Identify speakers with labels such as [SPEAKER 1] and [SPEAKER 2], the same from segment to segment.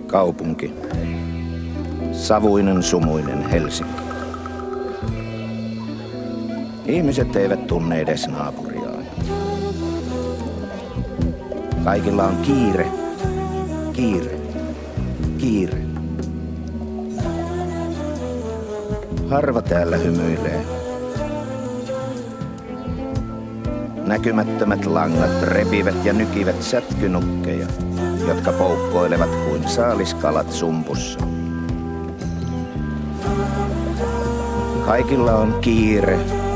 [SPEAKER 1] Kaupunki. Savuinen, sumuinen Helsinki. Ihmiset eivät tunne edes naapuriaan. Kaikilla on kiire, kiire, kiire. Harva täällä hymyilee. Näkymättömät langat repivät ja nykivät sätkynukkeja, jotka poukkoilevat kuin saaliskalat sumpussa. Kaikilla on kiire,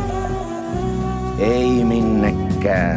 [SPEAKER 1] ei minnekään.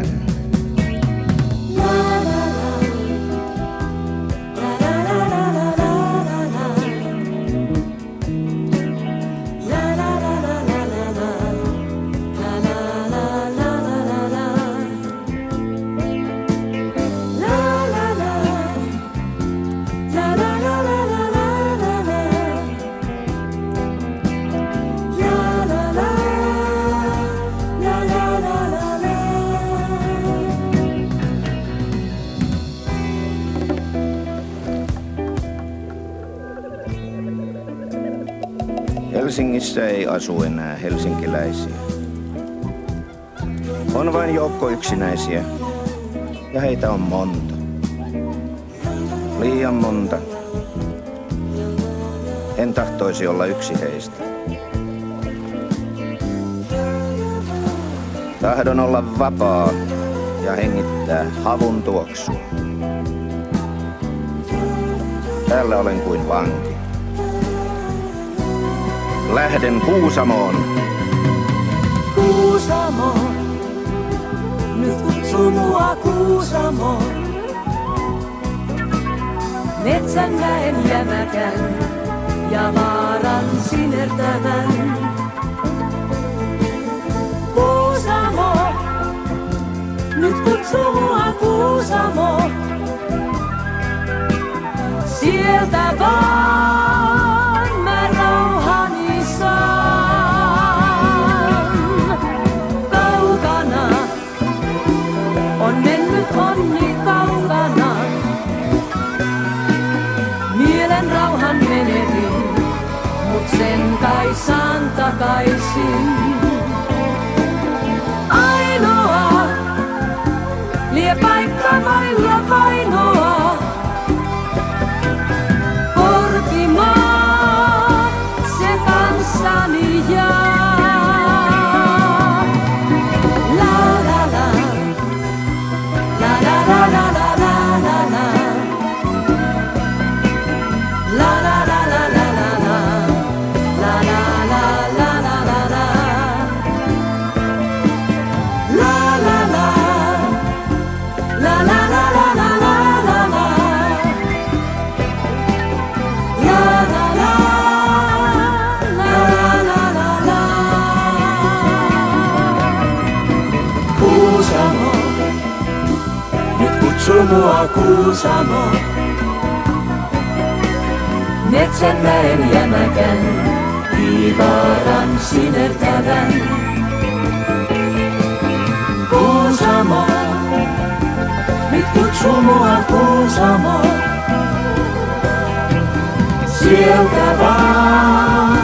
[SPEAKER 1] Helsingissä ei asu enää helsinkiläisiä. On vain joukko yksinäisiä, ja heitä on monta. Liian monta. En tahtoisi olla yksi heistä. Tahdon olla vapaa ja hengittää havun tuoksua. Täällä olen kuin vanki. Lähden Kuusamoon.
[SPEAKER 2] Kuusamo, nyt kutsu mua Kuusamoon. Metsän näen jämäkän ja vaaran sinertävän. Kuusamo, nyt kutsu mua Kuusamoon. Sieltä vaan mä rauhani saan. Kaukana on mennyt onni kaukana. Mielen rauhan menetin, mut sen kai saan takaisin. Ainoa lie paikka vailla vainoa. Korpimaa, se kanssani jää. La la la, la la la la la la la la. La la la la la la la, la la la la la la la. La la la, la la la la la la la la. La la la, la la la la. Kuusamo, nyt kutsu mua Kuusamo. Metsän näen jämäkän, viivaaran sinertävän. Kuusamo, nyt kutsu mua Kuusamo. Sieltä vaan